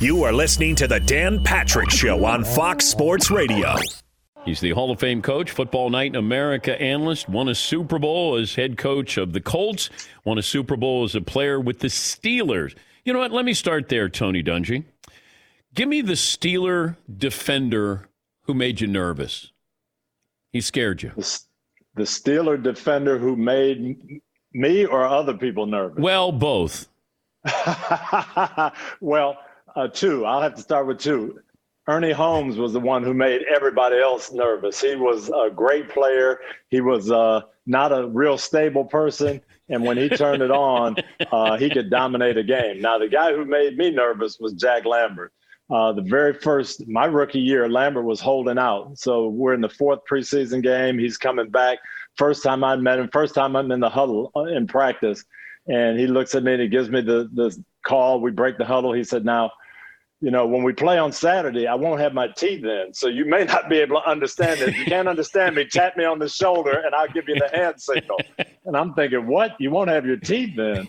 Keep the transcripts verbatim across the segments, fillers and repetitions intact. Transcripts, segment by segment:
You are listening to the Dan Patrick Show on Fox Sports Radio. He's the Hall of Fame coach, Football Night in America analyst, won a Super Bowl as head coach of the Colts, won a Super Bowl as a player with the Steelers. You know what? Let me start there, Tony Dungy. Give me the Steeler defender who made you nervous. He scared you. The, the Steeler defender who made me or other people nervous? Well, both. well, uh, two. I'll have to start with two. Ernie Holmes was the one who made everybody else nervous. He was a great player. He was uh, not a real stable person. And when he turned it on, uh, he could dominate a game. Now, the guy who made me nervous was Jack Lambert. Uh, the very first, my rookie year, Lambert was holding out. So we're in the fourth preseason game. He's coming back. First time I met him, first time I'm in the huddle in practice. And he looks at me and he gives me the, the call. We break the huddle. He said, now, you know, when we play on Saturday, I won't have my teeth in. So you may not be able to understand it. If you can't understand me, tap me on the shoulder and I'll give you the hand signal. And I'm thinking, what? You won't have your teeth in?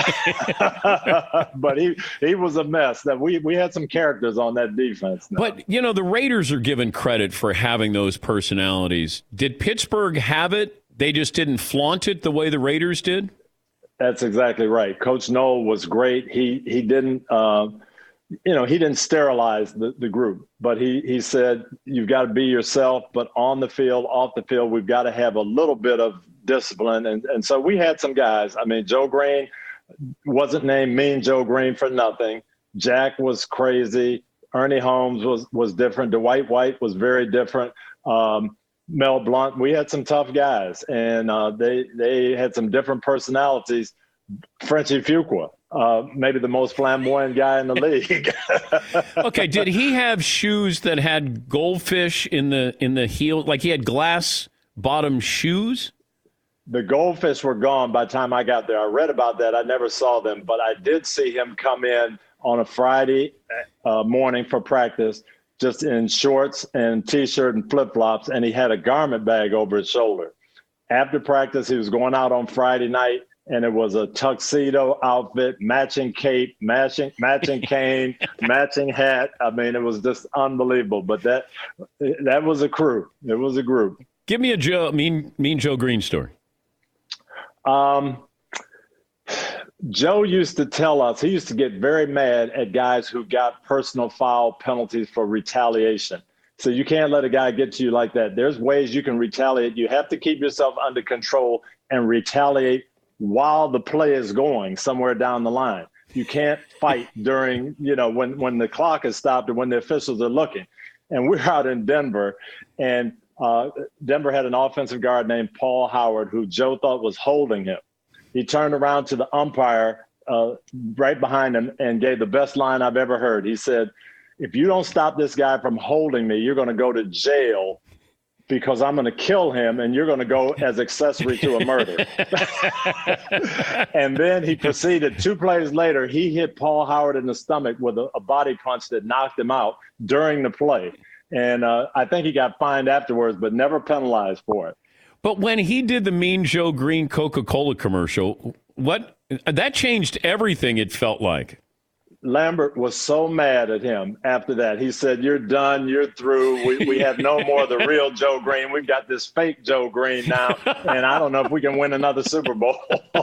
But he he was a mess. That we we had some characters on that defense. Now. But, you know, the Raiders are given credit for having those personalities. Did Pittsburgh have it? They just didn't flaunt it the way the Raiders did? That's exactly right. Coach Noll was great. He he didn't uh, you know, he didn't sterilize the, the group, but he, he said, you've got to be yourself, but on the field, off the field, we've got to have a little bit of discipline. And, and so we had some guys. I mean, Joe Green wasn't named Mean Joe Green for nothing. Jack was crazy. Ernie Holmes was, was different. Dwight White was very different. Um, Mel Blount, we had some tough guys, and uh, they, they had some different personalities. Frenchie Fuqua. Uh, maybe the most flamboyant guy in the league. Okay, did he have shoes that had goldfish in the in the heel? Like he had glass bottom shoes? The goldfish were gone by the time I got there. I read about that. I never saw them, but I did see him come in on a Friday uh, morning for practice, just in shorts and T-shirt and flip-flops, and he had a garment bag over his shoulder. After practice, he was going out on Friday night, and it was a tuxedo outfit, matching cape, matching matching cane, matching hat. I mean, it was just unbelievable. But that that was a crew. It was a group. Give me a Joe, mean Mean Joe Green story. Um, Joe used to tell us, he used to get very mad at guys who got personal foul penalties for retaliation. So you can't let a guy get to you like that. There's ways you can retaliate. You have to keep yourself under control and retaliate while the play is going somewhere down the line. You can't fight during, you know, when, when the clock is stopped or when the officials are looking. And we're out in Denver, and uh, Denver had an offensive guard named Paul Howard who Joe thought was holding him. He turned around to the umpire uh, right behind him and gave the best line I've ever heard. He said, if you don't stop this guy from holding me, you're going to go to jail because I'm going to kill him and you're going to go as accessory to a murder. And then he proceeded, two plays later, he hit Paul Howard in the stomach with a, a body punch that knocked him out during the play. And uh, I think he got fined afterwards, but never penalized for it. But when he did the Mean Joe Green Coca-Cola commercial, what that changed everything, it felt like. Lambert was so mad at him after that. He said, you're done. You're through. We, we have no more of the real Joe Green. We've got this fake Joe Green now, and I don't know if we can win another Super Bowl.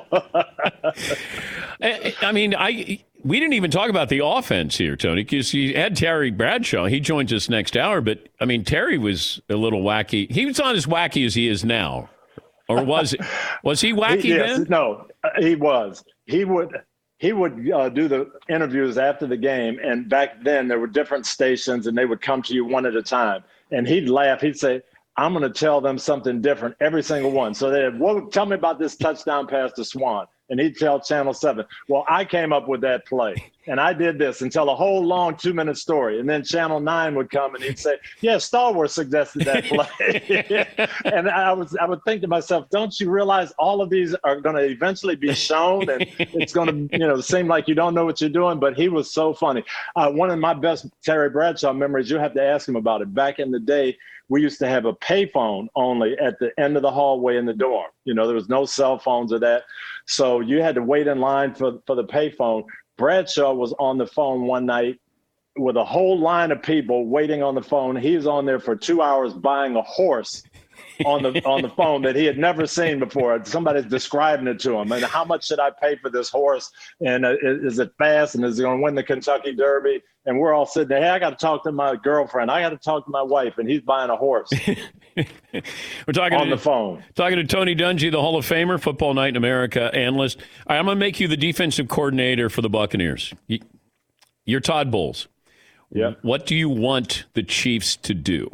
I, I mean, I we didn't even talk about the offense here, Tony, because you had Terry Bradshaw. He joins us next hour. But, I mean, Terry was a little wacky. He was not as wacky as he is now. Or was, was he wacky he, yes, then? No, he was. He would – He would uh, do the interviews after the game, and back then there were different stations, and they would come to you one at a time. And he'd laugh. He'd say, I'm going to tell them something different, every single one. So they'd, well, tell me about this touchdown pass to Swan. And he'd tell Channel seven, well, I came up with that play, and I did this, and tell a whole long two-minute story. And then Channel nine would come, and he'd say, yeah, Star Wars suggested that play. And I, was, I would think to myself, don't you realize all of these are going to eventually be shown, and it's going to, you know, seem like you don't know what you're doing? But he was so funny. Uh, one of my best Terry Bradshaw memories, you have to ask him about it. Back in the day, we used to have a payphone only at the end of the hallway in the dorm. You know, there was no cell phones or that. So you had to wait in line for, for the payphone. Bradshaw was on the phone one night with a whole line of people waiting on the phone. He's on there for two hours buying a horse on the on the phone that he had never seen before. Somebody's describing it to him. And how much should I pay for this horse? And uh, is it fast? And is it going to win the Kentucky Derby? And we're all sitting there, hey, I got to talk to my girlfriend. I got to talk to my wife. And he's buying a horse. We're talking on to, the phone. Talking to Tony Dungy, the Hall of Famer, Football Night in America analyst. All right, I'm going to make you the defensive coordinator for the Buccaneers. You're Todd Bowles. Yep. What do you want the Chiefs to do?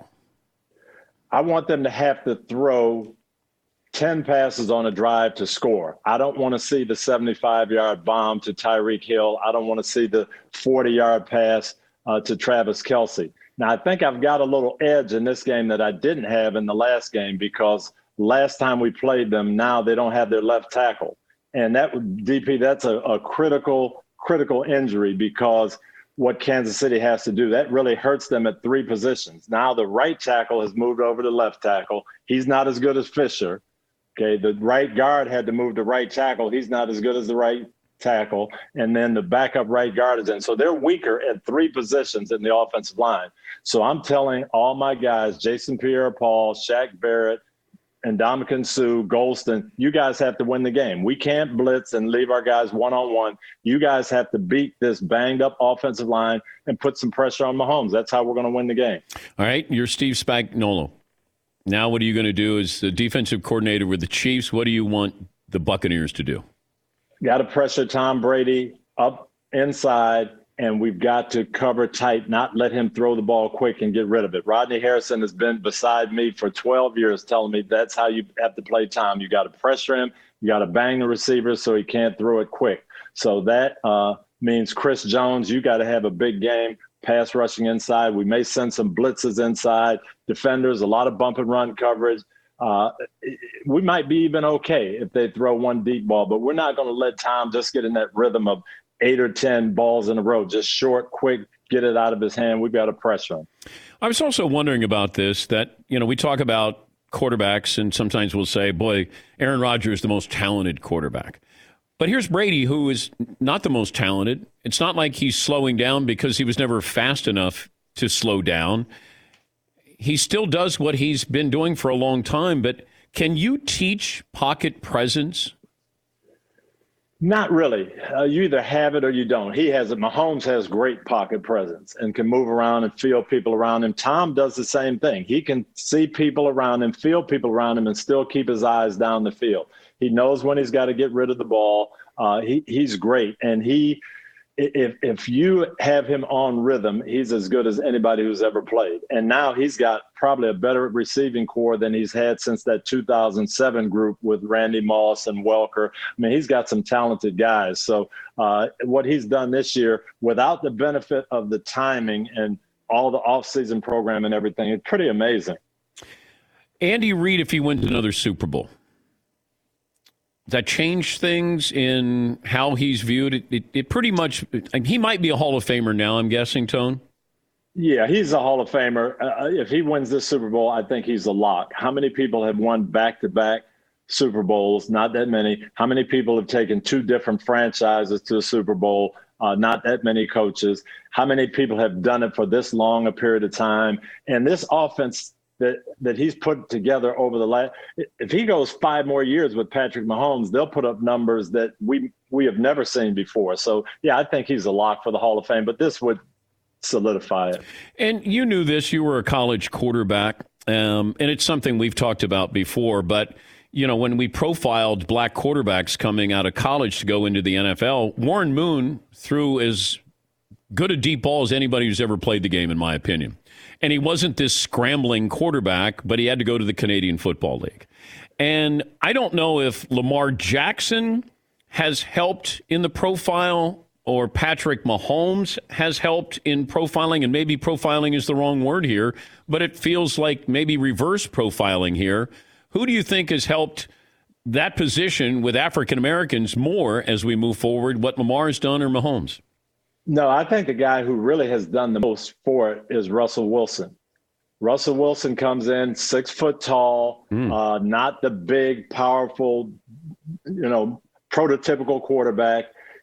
I want them to have to throw ten passes on a drive to score. I don't want to see the seventy-five-yard bomb to Tyreek Hill. I don't want to see the forty-yard pass uh, to Travis Kelce. Now, I think I've got a little edge in this game that I didn't have in the last game because last time we played them, now they don't have their left tackle. And that would, D P, that's a, a critical, critical injury because what Kansas City has to do. That really hurts them at three positions. Now the right tackle has moved over to left tackle. He's not as good as Fisher. Okay, the right guard had to move to right tackle. He's not as good as the right tackle. And then the backup right guard is in. So they're weaker at three positions in the offensive line. So I'm telling all my guys, Jason Pierre-Paul, Shaq Barrett, and Ndamukong Suh, Golston, you guys have to win the game. We can't blitz and leave our guys one-on-one. You guys have to beat this banged-up offensive line and put some pressure on Mahomes. That's how we're going to win the game. All right, you're Steve Spagnuolo. Now what are you going to do as the defensive coordinator with the Chiefs? What do you want the Buccaneers to do? Got to pressure Tom Brady up inside, and we've got to cover tight, not let him throw the ball quick and get rid of it. Rodney Harrison has been beside me for twelve years telling me that's how you have to play Tom. You got to pressure him. You got to bang the receiver so he can't throw it quick. So that uh, means Chris Jones, you got to have a big game, pass rushing inside. We may send some blitzes inside, defenders, a lot of bump and run coverage. Uh, we might be even okay if they throw one deep ball, but we're not going to let Tom just get in that rhythm of eight or ten balls in a row, just short, quick, get it out of his hand. We've got to pressure him. I was also wondering about this, that, you know, we talk about quarterbacks and sometimes we'll say, boy, Aaron Rodgers is the most talented quarterback. But here's Brady, who is not the most talented. It's not like he's slowing down because he was never fast enough to slow down. He still does what he's been doing for a long time, but can you teach pocket presence? Not really. Uh, you either have it or you don't. He has it. Mahomes has great pocket presence and can move around and feel people around him. Tom does the same thing. He can see people around him, feel people around him, and still keep his eyes down the field. He knows when he's got to get rid of the ball. Uh, he, he's great. And he, if if you have him on rhythm, he's as good as anybody who's ever played. And now he's got probably a better receiving core than he's had since that two thousand seven group with Randy Moss and Welker. I mean, he's got some talented guys. So uh, what he's done this year, without the benefit of the timing and all the offseason program and everything, it's pretty amazing. Andy Reid, if he wins another Super Bowl, does that change things in how he's viewed? It, it, it pretty much, he might be a Hall of Famer now, I'm guessing, Tone? Yeah, he's a Hall of Famer. Uh, if he wins this Super Bowl, I think he's a lock. How many people have won back-to-back Super Bowls? Not that many. How many people have taken two different franchises to the Super Bowl? Uh, not that many coaches. How many people have done it for this long a period of time? And this offense that that he's put together over the last, if he goes five more years with Patrick Mahomes, they'll put up numbers that we we have never seen before. So, yeah, I think he's a lock for the Hall of Fame, but this would solidify it. And you knew this. You were a college quarterback, um, and it's something we've talked about before. But, you know, when we profiled black quarterbacks coming out of college to go into the N F L, Warren Moon threw as good a deep ball as anybody who's ever played the game, in my opinion. And he wasn't this scrambling quarterback, but he had to go to the Canadian Football League. And I don't know if Lamar Jackson has helped in the profile or Patrick Mahomes has helped in profiling, and maybe profiling is the wrong word here, but it feels like maybe reverse profiling here. Who do you think has helped that position with African Americans more as we move forward, what Lamar has done or Mahomes? No, I think the guy who really has done the most for it is Russell Wilson. Russell Wilson comes in six foot tall, mm. uh, not the big, powerful, you know, prototypical quarterback.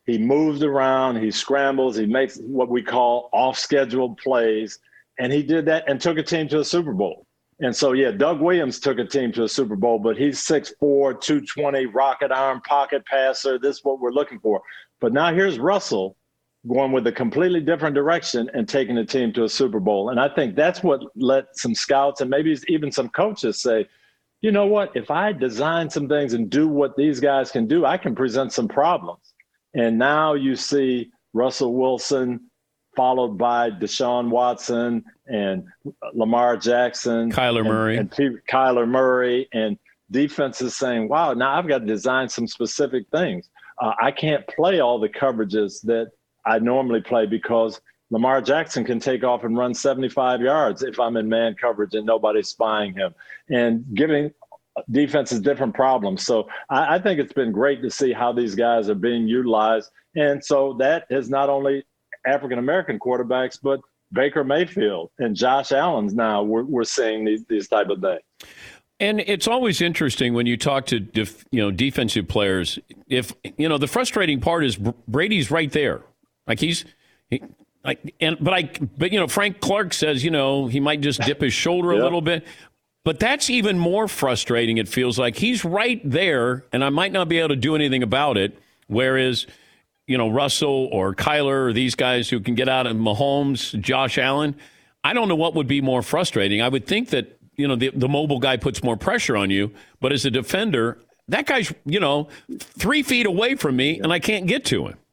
He moves around, he scrambles, he makes what we call off-schedule plays, and he did that and took a team to a Super Bowl. And so, yeah, Doug Williams took a team to a Super Bowl, but he's six foot four, two twenty, rocket arm, pocket passer. This is what we're looking for. But now here's Russell going with a completely different direction and taking the team to a Super Bowl. And I think that's what let some scouts and maybe even some coaches say, you know what, if I design some things and do what these guys can do, I can present some problems. And now you see Russell Wilson followed by Deshaun Watson and Lamar Jackson. Kyler and, Murray. And P- Kyler Murray. And defenses saying, wow, now I've got to design some specific things. Uh, I can't play all the coverages that I normally play because Lamar Jackson can take off and run seventy-five yards if I'm in man coverage and nobody's spying him, and giving defenses different problems. So I, I think it's been great to see how these guys are being utilized. And so that is not only African-American quarterbacks, but Baker Mayfield and Josh Allen's now we're, we're seeing these, these type of things. And it's always interesting when you talk to def, you know defensive players. If you know the frustrating part is Brady's right there, like he's, he, like and but I but you know Frank Clark says you know he might just dip his shoulder a yep. little bit, but that's even more frustrating. It feels like he's right there, and I might not be able to do anything about it. Whereas, you know Russell or Kyler or these guys who can get out of Mahomes, Josh Allen, I don't know what would be more frustrating. I would think that. You know, the, the mobile guy puts more pressure on you. But as a defender, that guy's, you know, three feet away from me, and I can't get to him.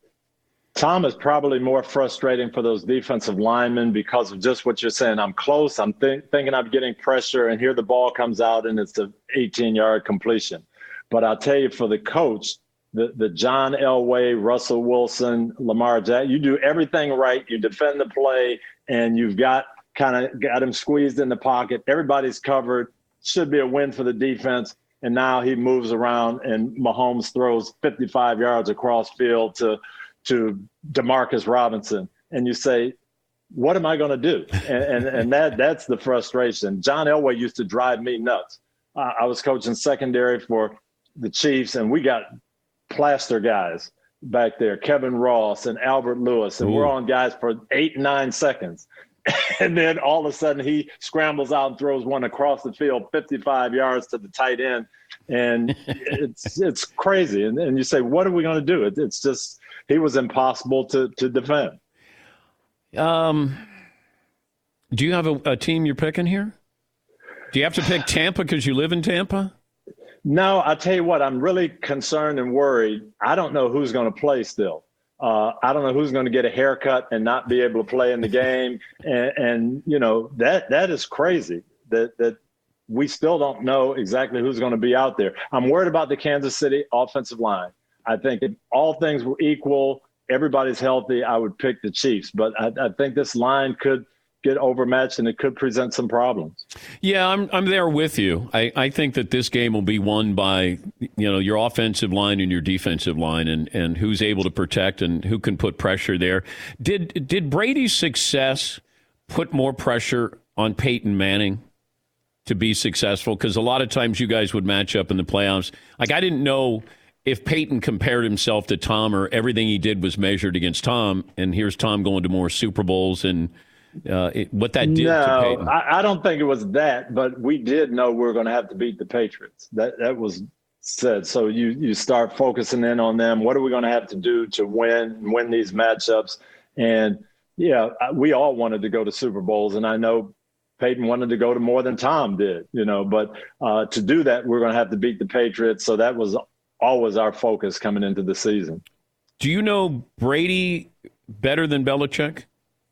Tom is probably more frustrating for those defensive linemen because of just what you're saying. I'm close. I'm th- thinking I'm getting pressure, and here the ball comes out, and it's an eighteen-yard completion. But I'll tell you, for the coach, the, the John Elway, Russell Wilson, Lamar Jackson, you do everything right. You defend the play, and you've got – kind of got him squeezed in the pocket. Everybody's covered. Should be a win for the defense. And now he moves around and Mahomes throws fifty-five yards across field to to DeMarcus Robinson. And you say, what am I going to do? And, and and that that's the frustration. John Elway used to drive me nuts. Uh, I was coaching secondary for the Chiefs, and we got plaster guys back there, Kevin Ross and Albert Lewis, and Ooh. We're on guys for eight, nine seconds. And then all of a sudden he scrambles out and throws one across the field, fifty-five yards to the tight end. And it's it's crazy. And, and you say, what are we going to do? It, it's just he was impossible to, to defend. Um, do you have a, a team you're picking here? Do you have to pick Tampa because you live in Tampa? No, I'll tell you what, I'm really concerned and worried. I don't know who's going to play still. Uh, I don't know who's going to get a haircut and not be able to play in the game. And, and you know, that that is crazy that, that we still don't know exactly who's going to be out there. I'm worried about the Kansas City offensive line. I think if all things were equal, everybody's healthy, I would pick the Chiefs. But I, I think this line could get overmatched and it could present some problems. Yeah, I'm I'm there with you. I, I think that this game will be won by, you know, your offensive line and your defensive line and, and who's able to protect and who can put pressure there. Did did Brady's success put more pressure on Peyton Manning to be successful? Because a lot of times you guys would match up in the playoffs. Like, I didn't know if Peyton compared himself to Tom or everything he did was measured against Tom, and here's Tom going to more Super Bowls and Uh, it, what that did no, to Peyton. I, I don't think it was that, but we did know we were going to have to beat the Patriots. That that was said. So you you start focusing in on them. What are we going to have to do to win win these matchups? And yeah, we all wanted to go to Super Bowls, and I know Peyton wanted to go to more than Tom did. You know, but uh, to do that, we're going to have to beat the Patriots. So that was always our focus coming into the season. Do you know Brady better than Belichick?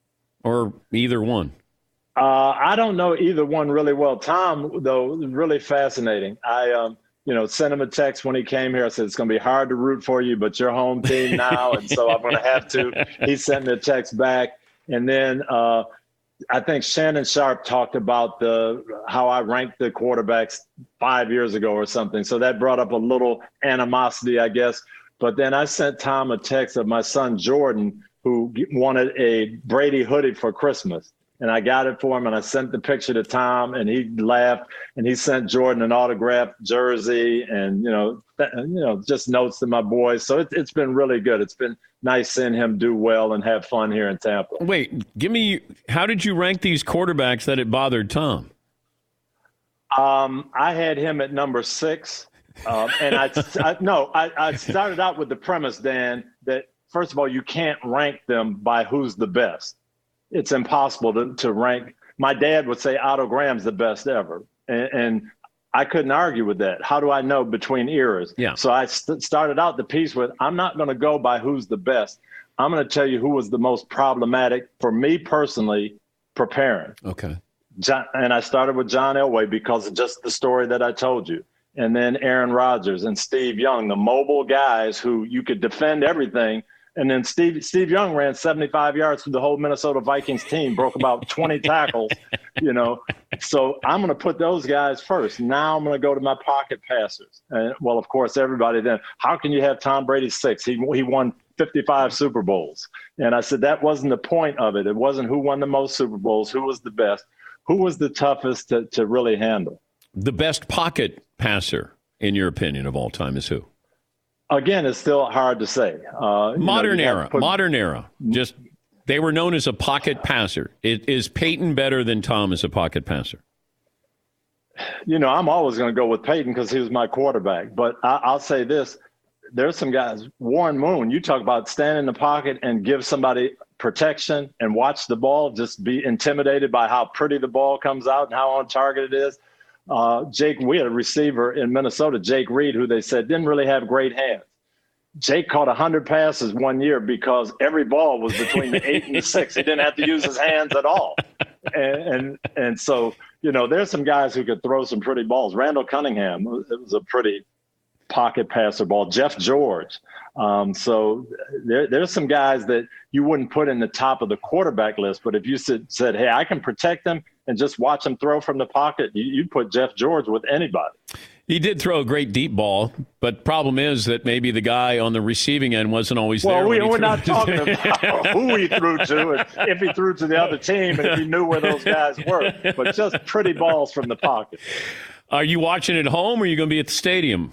Or either one? Uh, I don't know either one really well. Tom, though, really fascinating. I, um, you know, sent him a text when he came here. I said, it's going to be hard to root for you, but you're home team now, and so I'm going to have to. He sent me a text back. And then uh, I think Shannon Sharp talked about the how I ranked the quarterbacks five years ago or something. So that brought up a little animosity, I guess. But then I sent Tom a text of my son, Jordan, who wanted a Brady hoodie for Christmas. And I got it for him, and I sent the picture to Tom, and he laughed, and he sent Jordan an autographed jersey, and you know, th- you know, just notes to my boys. So it, it's been really good. It's been nice seeing him do well and have fun here in Tampa. Wait, give me. How did you rank these quarterbacks that it bothered Tom? Um, I had him at number six, um, and I, I no, I, I started out with the premise, Dan, that first of all, you can't rank them by who's the best. It's impossible to, to rank. My dad would say Otto Graham's the best ever. And, and I couldn't argue with that. How do I know between eras? Yeah. So I st- started out the piece with, I'm not going to go by who's the best. I'm going to tell you who was the most problematic for me personally preparing. Okay. John, and I started with John Elway because of just the story that I told you. And then Aaron Rodgers and Steve Young, the mobile guys who you could defend everything. And then Steve Steve Young ran seventy-five yards through the whole Minnesota Vikings team, broke about twenty tackles, you know. So I'm going to put those guys first. Now I'm going to go to my pocket passers. And, well, of course, everybody then, how can you have Tom Brady six? He, he won fifty-five Super Bowls. And I said that wasn't the point of it. It wasn't who won the most Super Bowls, who was the best, who was the toughest to, to really handle. The best pocket passer, in your opinion, of all time is who? Again, it's still hard to say. Uh, modern you know, era, put, modern era. Just they were known as a pocket passer. It, is Peyton better than Tom as a pocket passer? You know, I'm always going to go with Peyton because he was my quarterback. But I, I'll say this: there's some guys. Warren Moon. You talk about stand in the pocket and give somebody protection and watch the ball. Just be intimidated by how pretty the ball comes out and how on target it is. Uh, Jake, we had a receiver in Minnesota, Jake Reed, who they said didn't really have great hands. Jake caught one hundred passes one year because every ball was between the eight and the six. He didn't have to use his hands at all. And, and and so, you know, there's some guys who could throw some pretty balls. Randall Cunningham, it was a pretty pocket passer ball. Jeff George. Um, so there, there's some guys that you wouldn't put in the top of the quarterback list. But if you said, said hey, I can protect them and just watch them throw from the pocket, you, you'd put Jeff George with anybody. He did throw a great deep ball, but problem is that maybe the guy on the receiving end wasn't always well, there. Well, we, we're threw. not talking about who he threw to, and if he threw to the other team, and if he knew where those guys were, but just pretty balls from the pocket. Are you watching at home, or are you going to be at the stadium?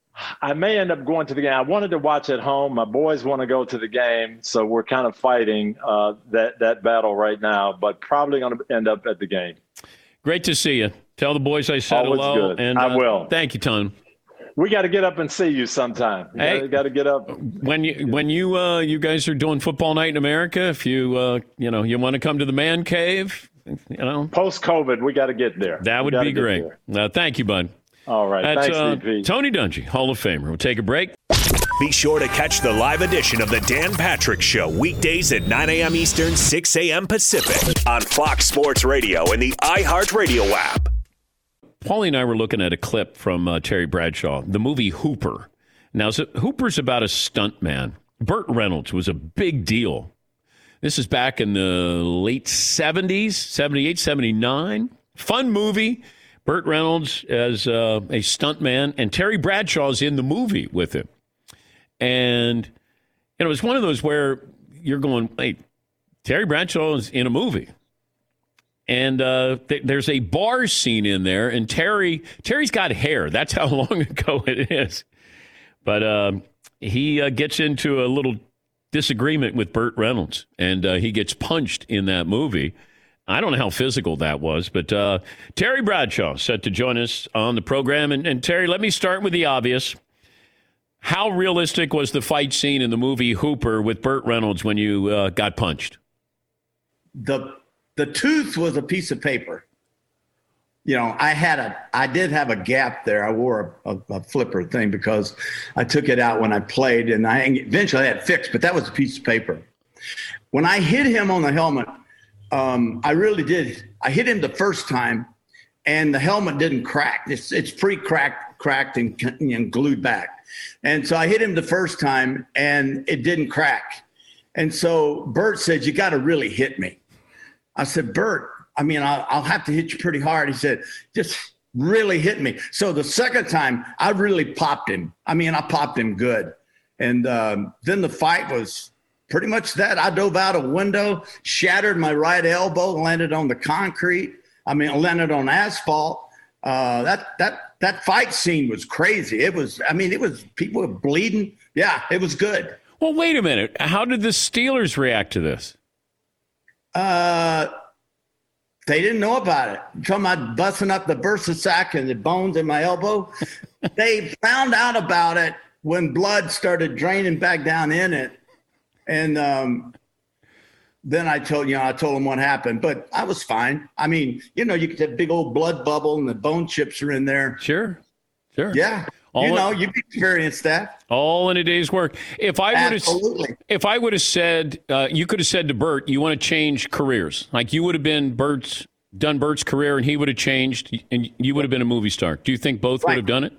I may end up going to the game. I wanted to watch at home. My boys want to go to the game, so we're kind of fighting uh, that, that battle right now, but probably going to end up at the game. Great to see you. Tell the boys I said Always hello. Good. And, I uh, will. Thank you, Tom. We got to get up and see you sometime. You hey, got to get up. When you when you uh, you guys are doing Football Night in America, if you uh, you know you want to come to the man cave, you know, post COVID, we got to get there. That would be great. Uh, thank you, bud. All right. That's Thanks, uh, D P. Tony Dungy, Hall of Famer. We'll take a break. Be sure to catch the live edition of the Dan Patrick Show weekdays at nine a.m. Eastern, six a.m. Pacific on Fox Sports Radio and the iHeartRadio app. Paulie and I were looking at a clip from uh, Terry Bradshaw, the movie Hooper. Now, so Hooper's about a stunt man. Burt Reynolds was a big deal. This is back in the late seventies, seventy-eight, seventy-nine. Fun movie. Burt Reynolds as uh, a stunt man, and Terry Bradshaw's in the movie with him. And, you know, it's one of those where you're going, wait, Terry Bradshaw is in a movie. And uh, th- there's a bar scene in there, and Terry, Terry's got hair. That's how long ago it is. But uh, he uh, gets into a little disagreement with Burt Reynolds, and uh, he gets punched in that movie. I don't know how physical that was, but uh, Terry Bradshaw set to join us on the program. And, and Terry, let me start with the obvious. How realistic was the fight scene in the movie Hooper with Burt Reynolds when you uh, got punched? The the tooth was a piece of paper. You know, I had a, I did have a gap there. I wore a, a, a flipper thing because I took it out when I played, and I eventually had it fixed, but that was a piece of paper. When I hit him on the helmet, um, I really did. I hit him the first time, and the helmet didn't crack. It's it's pre-cracked, cracked, and, and glued back. And so I hit him the first time, and it didn't crack. And so Burt said, "You got to really hit me." I said, "Burt, I mean, I'll, I'll have to hit you pretty hard." He said, "Just really hit me." So the second time, I really popped him. I mean, I popped him good. And um, then the fight was pretty much that. I dove out a window, shattered my right elbow, landed on the concrete. I mean, landed on asphalt. Uh, that that that fight scene was crazy. It was. I mean, it was people were bleeding. Yeah, it was good. Well, wait a minute. How did the Steelers react to this? Uh, they didn't know about it. I'm talking about busting up the bursa sac and the bones in my elbow. They found out about it when blood started draining back down in it, and um, then I told you know I told them what happened. But I was fine. I mean, you know, you get that big old blood bubble and the bone chips are in there. Sure, sure. Yeah. All you know, in, you've experienced that. All in a day's work. If I would Absolutely. have, if I would have said, uh, you could have said to Bert, you want to change careers. Like you would have been Bert's, done Bert's career, and he would have changed, and you would have been a movie star. Do you think both right. would have done it?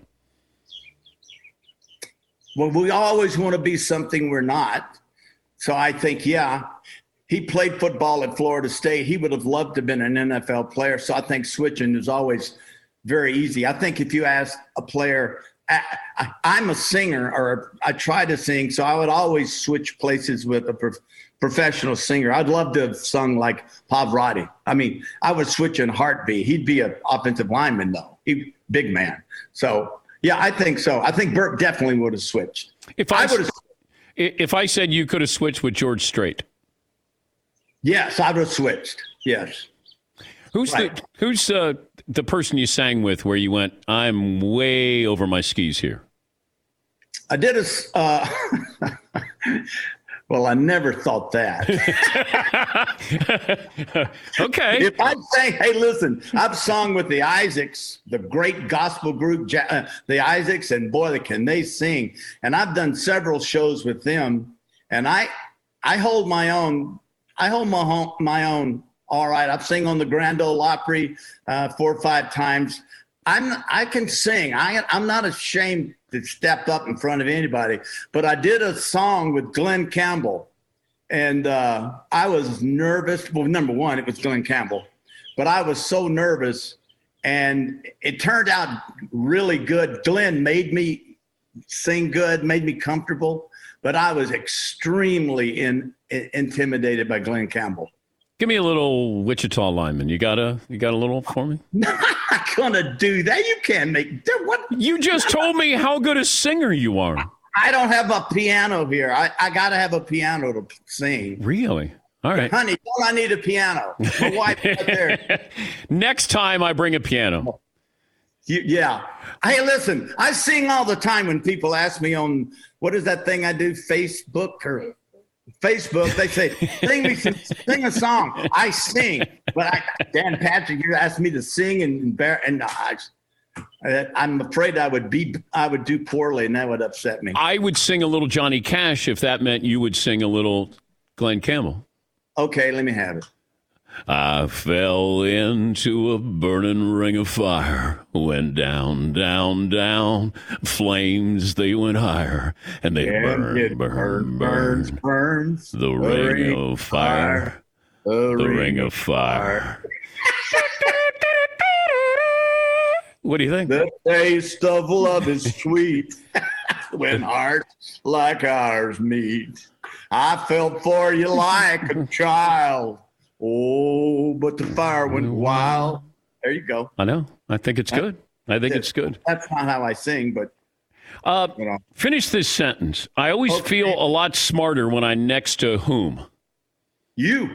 Well, we always want to be something we're not. So I think, yeah, he played football at Florida State. He would have loved to have been an N F L player. So I think switching is always very easy. I think if you ask a player, I, I, I'm a singer, or I try to sing, so I would always switch places with a prof- professional singer. I'd love to have sung like Pavarotti. I mean, I would switch in a heartbeat. He'd be an offensive lineman, though. He'd big man. So, yeah, I think so. I think Burt definitely would have switched. If I, I would have, if I said you could have switched with George Strait, yes, I would have switched. Yes. Who's right. the who's uh, the person you sang with where you went, I'm way over my skis here? I did a uh, well, I never thought that. Okay. If I sang, hey, listen, I've sung with the Isaacs, the great gospel group, uh, the Isaacs, and boy, can they sing. And I've done several shows with them, and I I hold my own. I hold my, home, my own. All right, I've sing on the Grand Ole Opry uh, four or five times. I'm I can sing. I I'm not ashamed to step up in front of anybody. But I did a song with Glenn Campbell, and uh, I was nervous. Well, number one, it was Glenn Campbell, but I was so nervous, and it turned out really good. Glenn made me sing good, made me comfortable, but I was extremely in, in, intimidated by Glenn Campbell. Give me a little Wichita lineman. You got a you got a little for me? I'm not gonna do that. You can't make what? You just told me how good a singer you are. I don't have a piano here. I, I gotta have a piano to sing. Really? All right, honey. Don't I need a piano? My wife right there. Next time I bring a piano. You, yeah. Hey, listen. I sing all the time when people ask me on what is that thing I do, Facebook or. Facebook, they say, sing me, sing a song. I sing, but I, Dan Patrick, you asked me to sing and and I, I'm afraid I would be, I would do poorly, and that would upset me. I would sing a little Johnny Cash if that meant you would sing a little Glenn Campbell. Okay, let me have it. I fell into a burning ring of fire, went down, down, down, flames, they went higher, and they and burned, it burned, burns, burned, burns, the ring, ring of fire, fire the ring, ring of fire. fire. What do you think? The taste of love is sweet when hearts like ours meet. I felt for you like a child. Oh, but the fire went wild. There you go. I know. I think it's good. I think it's good. That's not how I sing, but uh, you know. Finish this sentence. I always okay. feel a lot smarter when I'm next to whom? You.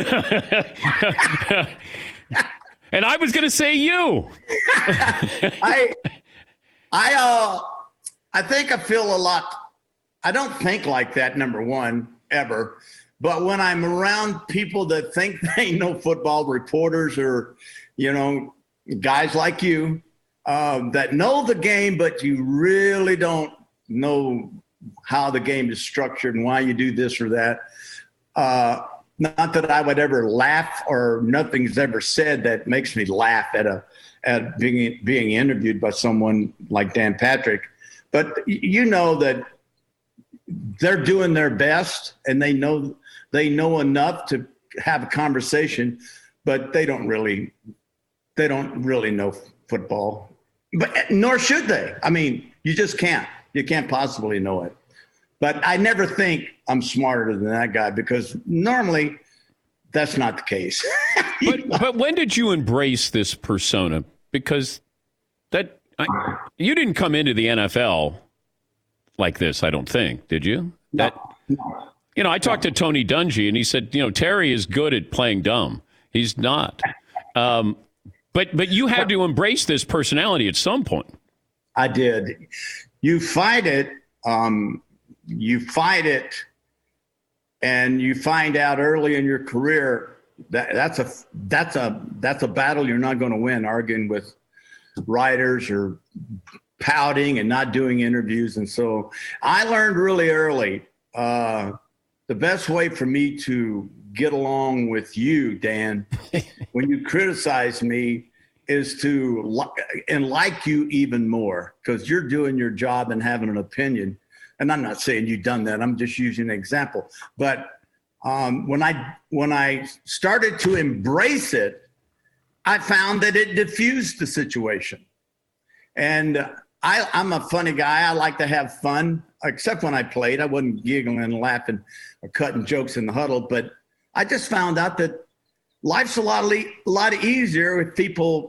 And I was going to say you. I, I, uh, I think I feel a lot. I don't think like that. Number one, ever. But when I'm around people that think they know football, reporters or, you know, guys like you um, that know the game, but you really don't know how the game is structured and why you do this or that. Uh, not that I would ever laugh or nothing's ever said that makes me laugh at a at being being interviewed by someone like Dan Patrick. But you know that they're doing their best and they know they know enough to have a conversation, but they don't really, they don't really know football, but nor should they. I mean, you just can't, you can't possibly know it. But I never think I'm smarter than that guy because normally that's not the case. but, but when did you embrace this persona? Because that I, you didn't come into the N F L like this, I don't think, did you? No, that, no. You know, I talked to Tony Dungy, and he said, you know, Terry is good at playing dumb. He's not. Um, but but you had to embrace this personality at some point. I did. You fight it. Um, you fight it, and you find out early in your career that that's a that's a that's a battle you're not going to win. Arguing with writers or pouting and not doing interviews, and so I learned really early. Uh, the best way for me to get along with you, Dan, when you criticize me, is to li- and like you even more because you're doing your job and having an opinion. And I'm not saying you've done that. I'm just using an example. But um, when I when I started to embrace it, I found that it diffused the situation. And I, I'm a funny guy. I like to have fun, except when I played. I wasn't giggling and laughing or cutting jokes in the huddle. But I just found out that life's a lot, a lot easier if people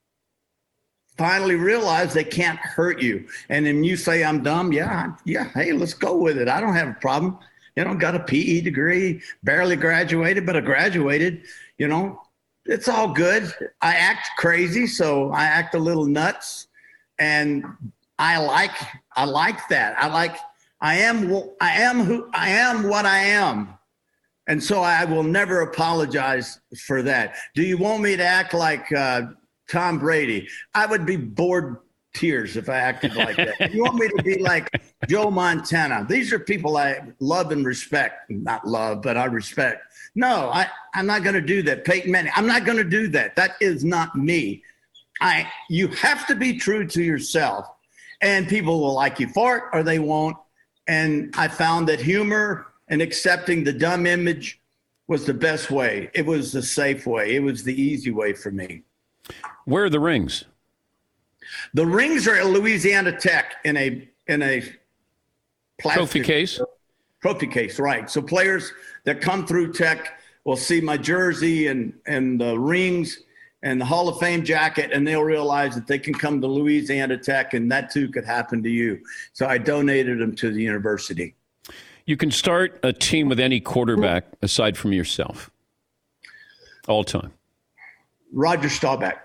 finally realize they can't hurt you. And then you say, I'm dumb. Yeah, yeah. Hey, let's go with it. I don't have a problem. You know, got a P E degree, barely graduated, but I graduated. You know, it's all good. I act crazy, so I act a little nuts. And I like, I like that. I like, I am, I am who I am, what I am. And so I will never apologize for that. Do you want me to act like uh, Tom Brady? I would be bored tears if I acted like that. You want me to be like Joe Montana? These are people I love and respect. Not love, but I respect. No, I, I'm not going to do that. Peyton Manning, I'm not going to do that. That is not me. I. You have to be true to yourself, and people will like you for it or they won't. And I found that humor and accepting the dumb image was the best way. It was the safe way. It was the easy way for me. Where are the rings? The rings are at Louisiana Tech in a in a plastic trophy case. Trophy case, right? So players that come through Tech will see my jersey and and the rings and the Hall of Fame jacket, and they'll realize that they can come to Louisiana Tech, and that too could happen to you. So I donated them to the university. You can start a team with any quarterback aside from yourself, all time. Roger Staubach.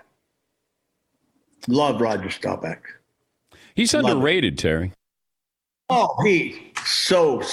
Love Roger Staubach. He's Love underrated, it. Terry. Oh, he so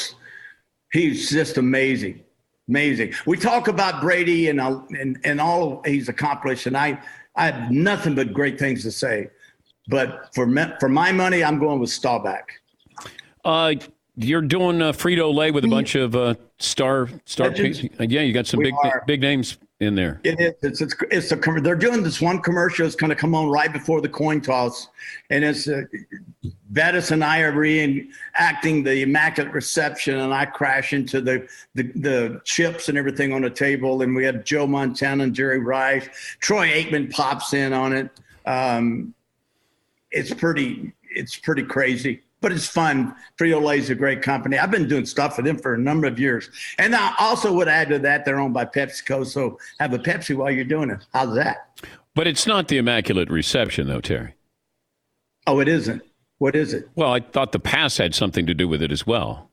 he's just amazing, amazing. We talk about Brady and uh, and and all he's accomplished, and I I have nothing but great things to say. But for me, for my money, I'm going with Staubach. Uh, you're doing uh, Frito-Lay with a bunch of uh, star star. Pe- yeah, you got some We big are. big names in there. It is. It's it's it's a. They're doing this one commercial. It's going to come on right before the coin toss, and it's uh, Bettis and I are reenacting the Immaculate Reception, and I crash into the, the the chips and everything on the table, and we had Joe Montana and Jerry Rice. Troy Aikman pops in on it. Um, it's pretty. It's pretty crazy. But it's fun. Frito-Lay is a great company. I've been doing stuff for them for a number of years. And I also would add to that, they're owned by PepsiCo, so have a Pepsi while you're doing it. How's that? But it's not the Immaculate Reception, though, Terry. Oh, it isn't. What is it? Well, I thought the pass had something to do with it as well.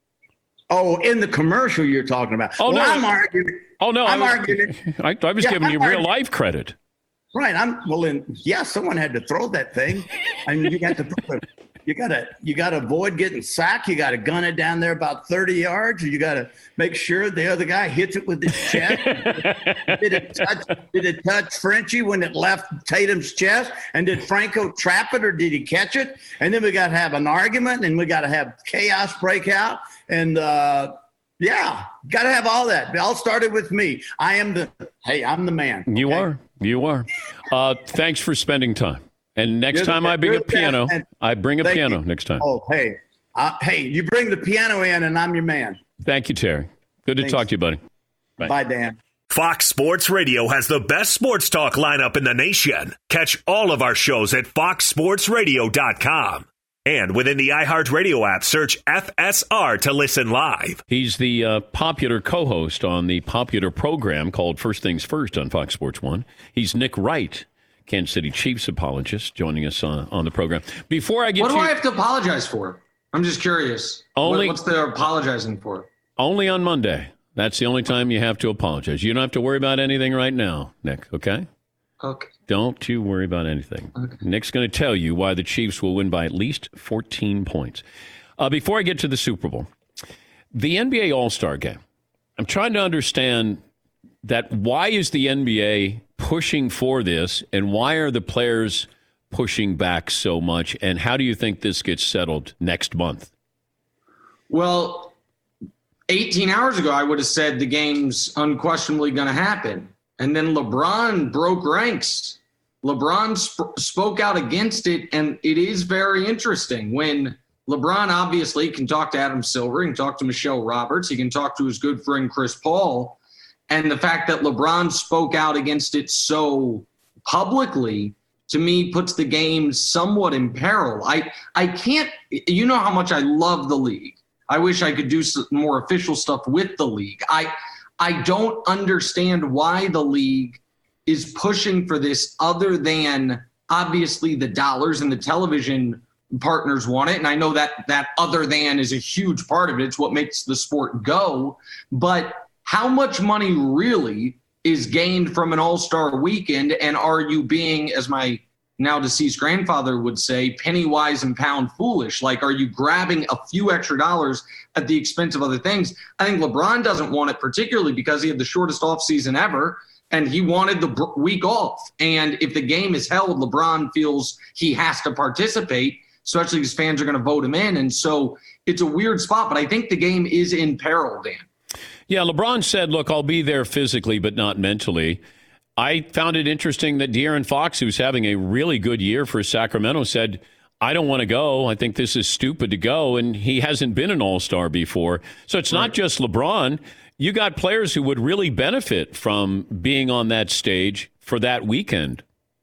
Oh, in the commercial you're talking about. Oh, well, no. I'm arguing. Oh, no. I'm I was, arguing. I, I was Yeah, giving I'm you real arguing. life credit. Right. I'm well. In yeah, someone had to throw that thing. I mean, you got to. You gotta you gotta avoid getting sacked. You gotta gun it down there about thirty yards. You gotta make sure the other guy hits it with his chest. did it touch? Did it touch Frenchie when it left Tatum's chest? And did Franco trap it or did he catch it? And then we gotta have an argument, and we gotta have chaos break out. And uh, yeah, gotta have all that. It all started with me. I am the hey, I'm the man. You okay? are. You are. Uh, thanks for spending time. And next You're the time I best. bring You're a the best. piano, And I bring a thank piano you. next time. Oh, hey, uh, hey, you bring the piano in, and I'm your man. Thank you, Terry. Good to Thanks. talk to you, buddy. Bye. Bye, Dan. Fox Sports Radio has the best sports talk lineup in the nation. Catch all of our shows at fox sports radio dot com. And within the iHeartRadio app, search F S R to listen live. He's the uh, popular co-host on the popular program called First Things First on Fox Sports one. He's Nick Wright, Kansas City Chiefs apologist, joining us on, on the program. Before I get what to do I have to apologize for? I'm just curious. Only, what, what's the apologizing for? Only on Monday. That's the only time you have to apologize. You don't have to worry about anything right now, Nick, okay? Okay. Don't you worry about anything. Okay. Nick's going to tell you why the Chiefs will win by at least fourteen points. Uh, before I get to the Super Bowl, the N B A All-Star Game. I'm trying to understand that why is the N B A pushing for this, and why are the players pushing back so much, and how do you think this gets settled next month? Well, eighteen hours ago, I would have said the game's unquestionably going to happen. And then LeBron broke ranks. LeBron sp- spoke out against it, and it is very interesting when LeBron obviously can talk to Adam Silver, he can talk to Michelle Roberts, he can talk to his good friend Chris Paul, and the fact that LeBron spoke out against it so publicly, to me, puts the game somewhat in peril. I, I can't – you know how much I love the league. I wish I could do some more official stuff with the league. I – I don't understand why the league is pushing for this other than obviously the dollars and the television partners want it. And I know that that other than is a huge part of it. It's what makes the sport go. But how much money really is gained from an all-star weekend? And are you being, as my now deceased grandfather would say, penny wise and pound foolish? Like, are you grabbing a few extra dollars at the expense of other things? I think LeBron doesn't want it, particularly because he had the shortest offseason ever, and he wanted the week off. And if the game is held, LeBron feels he has to participate, especially because fans are going to vote him in. And so it's a weird spot, but I think the game is in peril, Dan. Yeah, LeBron said, look, I'll be there physically, but not mentally. I found it interesting that De'Aaron Fox, who's having a really good year for Sacramento, said, I don't want to go. I think this is stupid to go. And he hasn't been an all-star before. So it's not just LeBron. You got players who would really benefit from being on that stage for that weekend.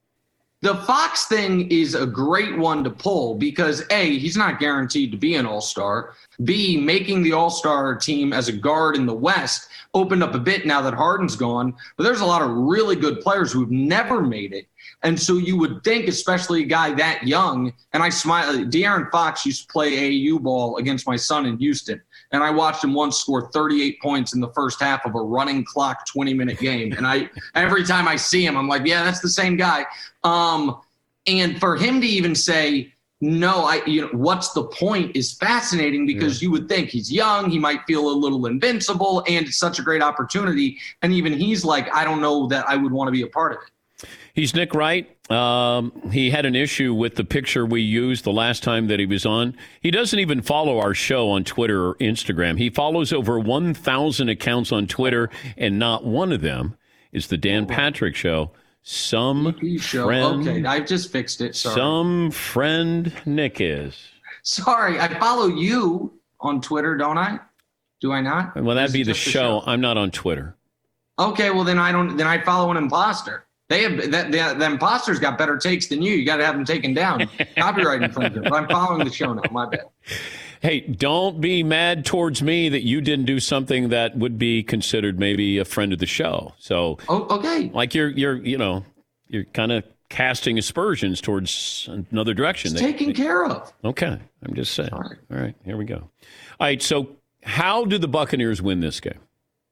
The Fox thing is a great one to pull because, A, he's not guaranteed to be an all-star. B, making the all-star team as a guard in the West opened up a bit now that Harden's gone. But there's a lot of really good players who've never made it. And so you would think, especially a guy that young, and I smile, De'Aaron Fox used to play A A U ball against my son in Houston. And I watched him once score thirty-eight points in the first half of a running clock twenty-minute game. And I every time I see him, I'm like, yeah, that's the same guy. Um, and for him to even say, no, I, you know, what's the point is fascinating because yeah. you would think he's young, he might feel a little invincible, and it's such a great opportunity. And even he's like, I don't know that I would want to be a part of it. He's Nick Wright. Um, he had an issue with the picture we used the last time that he was on. He doesn't even follow our show on Twitter or Instagram. He follows over one thousand accounts on Twitter, and not one of them is the Dan Patrick Show. Some show. friend. Okay, I've just fixed it. Sorry. Some friend Nick is. Sorry, I follow you on Twitter, don't I? Do I not? Well, that'd be the show. show. I'm not on Twitter. Okay, well then I don't. Then I follow an imposter. They have that. The, the imposters got better takes than you. You got to have them taken down. Copyright infringement. But I'm following the show now. My bad. Hey, don't be mad towards me that you didn't do something that would be considered maybe a friend of the show. So, oh, okay, like you're, you're, you know, you're kind of casting aspersions towards another direction. It's taken care of. Okay, I'm just saying. All right. All right, here we go. All right, so how do the Buccaneers win this game?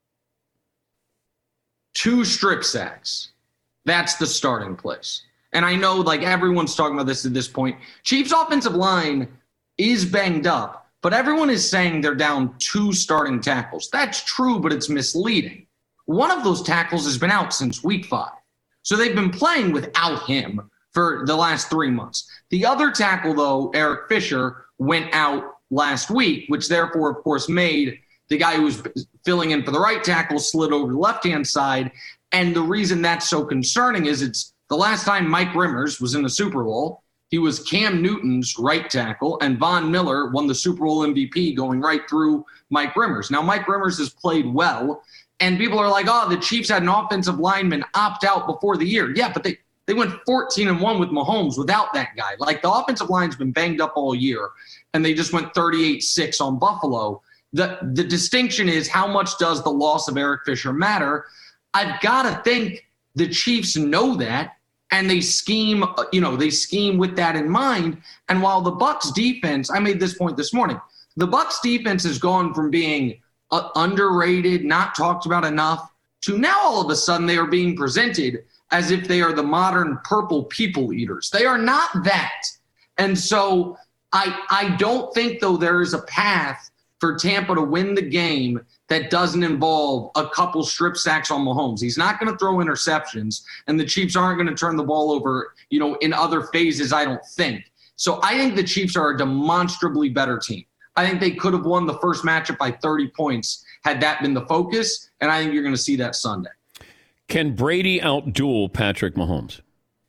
Two strip sacks. That's the starting place. And I know, like, everyone's talking about this at this point. Chiefs' offensive line is banged up, but everyone is saying they're down two starting tackles. That's true, but it's misleading. One of those tackles has been out since week five. So they've been playing without him for the last three months. The other tackle, though, Eric Fisher, went out last week, which therefore, of course, made the guy who was filling in for the right tackle slid over the left-hand side. And the reason that's so concerning is it's the last time Mike Rimmers was in the Super Bowl, he was Cam Newton's right tackle, and Von Miller won the Super Bowl M V P going right through Mike Rimmers. Now, Mike Rimmers has played well, and people are like, oh, the Chiefs had an offensive lineman opt out before the year. Yeah, but they They went fourteen and one with Mahomes without that guy. Like, the offensive line's been banged up all year, and they just went thirty-eight six on Buffalo. The, the distinction is, how much does the loss of Eric Fisher matter? I've got to think the Chiefs know that, and they scheme, you know, they scheme with that in mind. And while the Bucs defense, I made this point this morning, the Bucs defense has gone from being uh, underrated, not talked about enough, to now all of a sudden they are being presented as if they are the modern purple people eaters. They are not that. And so I I don't think, though, there is a path for Tampa to win the game that doesn't involve a couple strip sacks on Mahomes. He's not going to throw interceptions, and the Chiefs aren't going to turn the ball over, you know, in other phases, I don't think. So I think the Chiefs are a demonstrably better team. I think they could have won the first matchup by thirty points had that been the focus, and I think you're going to see that Sunday. Can Brady outduel Patrick Mahomes?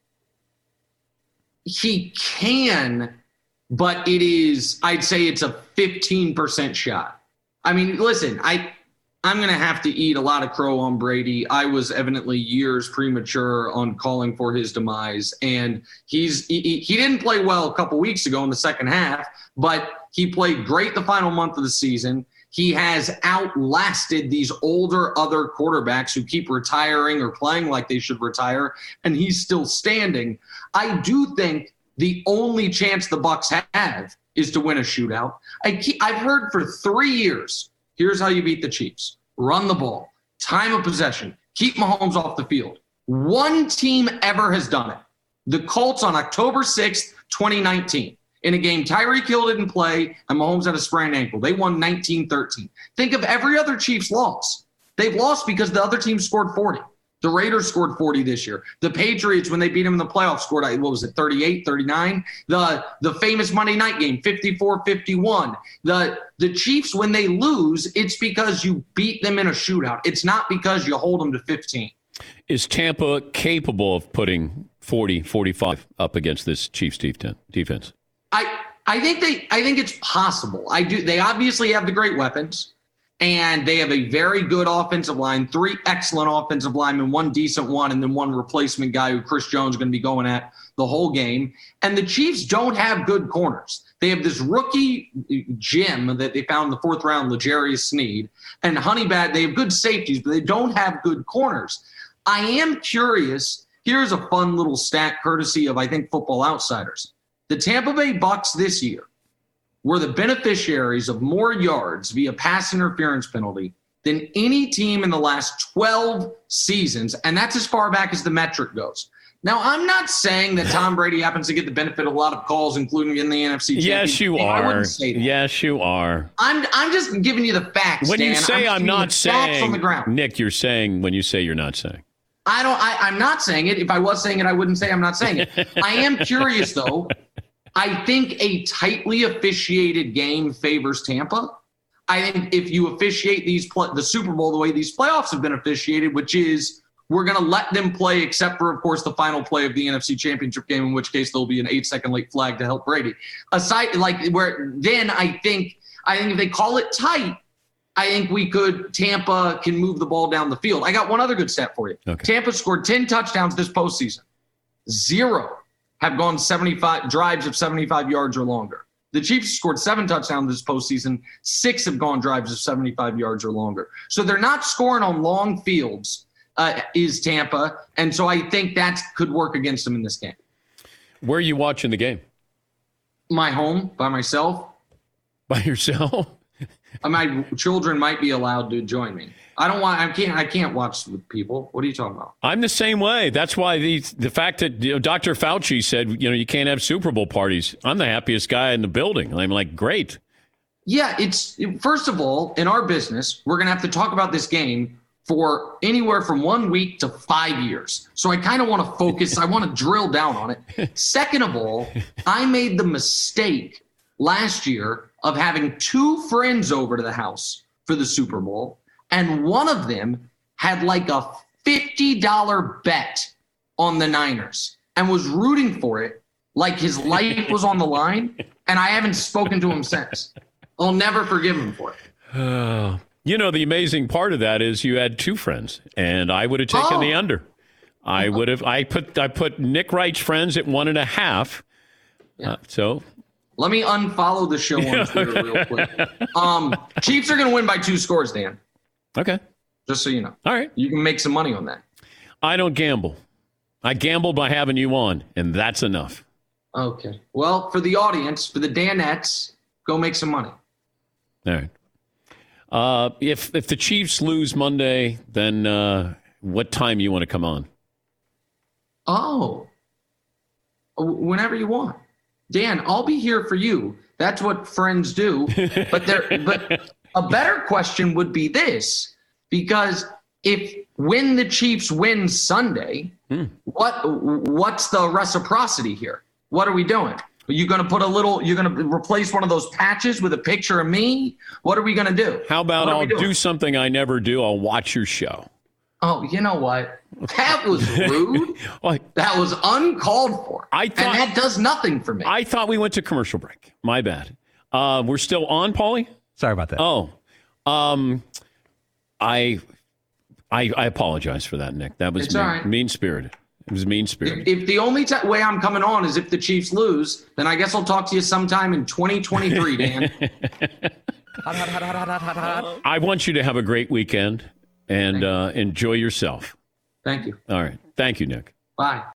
He can, but it is, I'd say it's a fifteen percent shot. I mean, listen, I, I'm going to have to eat a lot of crow on Brady. I was evidently years premature on calling for his demise, and he's he, he didn't play well a couple weeks ago in the second half, but he played great the final month of the season. He has outlasted these older other quarterbacks who keep retiring or playing like they should retire, and he's still standing. I do think the only chance the Bucs have is to win a shootout. I keep, I've heard for three years, here's how you beat the Chiefs. Run the ball, time of possession, keep Mahomes off the field. One team ever has done it. The Colts on October sixth, twenty nineteen. In a game Tyreek Hill didn't play and Mahomes had a sprained ankle. They won nineteen thirteen. Think of every other Chiefs loss. They've lost because the other team scored forty. The Raiders scored forty this year. The Patriots, when they beat them in the playoffs, scored, what was it, thirty-eight, thirty-nine? The the famous Monday night game, fifty-four fifty-one. The, the Chiefs, when they lose, it's because you beat them in a shootout. It's not because you hold them to fifteen. Is Tampa capable of putting forty, forty-five up against this Chiefs defense? I I think they I think it's possible. I do. They obviously have the great weapons, and they have a very good offensive line, three excellent offensive linemen, one decent one, and then one replacement guy who Chris Jones is going to be going at the whole game. And the Chiefs don't have good corners. They have this rookie gem that they found in the fourth round, L'Jarius Sneed, and Honey Bad. They have good safeties, but they don't have good corners. I am curious. Here's a fun little stat courtesy of, I think, Football Outsiders. The Tampa Bay Bucs this year were the beneficiaries of more yards via pass interference penalty than any team in the last twelve seasons, and that's as far back as the metric goes. Now, I'm not saying that Tom Brady happens to get the benefit of a lot of calls, including in the N F C Championship. Yes, you game. are. I wouldn't say that. Yes, you are. I'm I'm just giving you the facts, When Dan. you say I'm, I'm not saying, on the ground. Nick, you're saying when you say you're not saying. I don't. I, I'm not saying it. If I was saying it, I wouldn't say I'm not saying it. I am curious, though. I think a tightly officiated game favors Tampa. I think if you officiate these play, the Super Bowl the way these playoffs have been officiated, which is we're going to let them play except for, of course, the final play of the N F C Championship game, in which case there'll be an eight-second late flag to help Brady. Aside, like where then I think I think if they call it tight, I think we could Tampa can move the ball down the field. I got one other good stat for you. Okay. Tampa scored ten touchdowns this postseason. Zero have gone seventy-five drives of seventy-five yards or longer. The Chiefs scored seven touchdowns this postseason. Six have gone drives of seventy-five yards or longer. So they're not scoring on long fields, uh, is Tampa. And so I think that could work against them in this game. Where are you watching the game? My home, by myself. By yourself? My children might be allowed to join me. I don't want. I can't. I can't watch with people. What are you talking about? I'm the same way. That's why the the fact that you know, Doctor Fauci said you know you can't have Super Bowl parties. I'm the happiest guy in the building. I'm like, great. Yeah, it's first of all in our business, we're gonna have to talk about this game for anywhere from one week to five years. So I kind of want to focus. I want to drill down on it. Second of all, I made the mistake last year of having two friends over to the house for the Super Bowl. And one of them had like a fifty dollars bet on the Niners and was rooting for it like his life was on the line. And I haven't spoken to him since. I'll never forgive him for it. Uh, you know, the amazing part of that is you had two friends, and I would have taken oh. the under. I would have. I put I put Nick Wright's friends at one and a half. Yeah. Uh, so let me unfollow the show on Twitter real quick. Um, Chiefs are going to win by two scores, Dan. Okay. Just so you know. All right. You can make some money on that. I don't gamble. I gambled by having you on, and that's enough. Okay. Well, for the audience, for the Danettes, go make some money. All right. Uh, if if the Chiefs lose Monday, then uh, what time you want to come on? Oh, whenever you want, Dan. I'll be here for you. That's what friends do. But there, but a better question would be this: because if when the Chiefs win Sunday, hmm. what what's the reciprocity here? What are we doing? Are you going to put a little, you're going to replace one of those patches with a picture of me? What are we going to do? How about I'll do something I never do? I'll watch your show. Oh, you know what? That was rude. Like, that was uncalled for. I thought, and that does nothing for me. I thought we went to commercial break. My bad. Uh, we're still on, Paulie? Sorry about that. Oh, um, I, I, I apologize for that, Nick. That was it's mean, all right. mean-spirited. It was mean-spirited. If, if the only t- way I'm coming on is if the Chiefs lose, then I guess I'll talk to you sometime in twenty twenty-three, Dan. I want you to have a great weekend and uh, enjoy yourself. Thank you. All right. Thank you, Nick. Bye.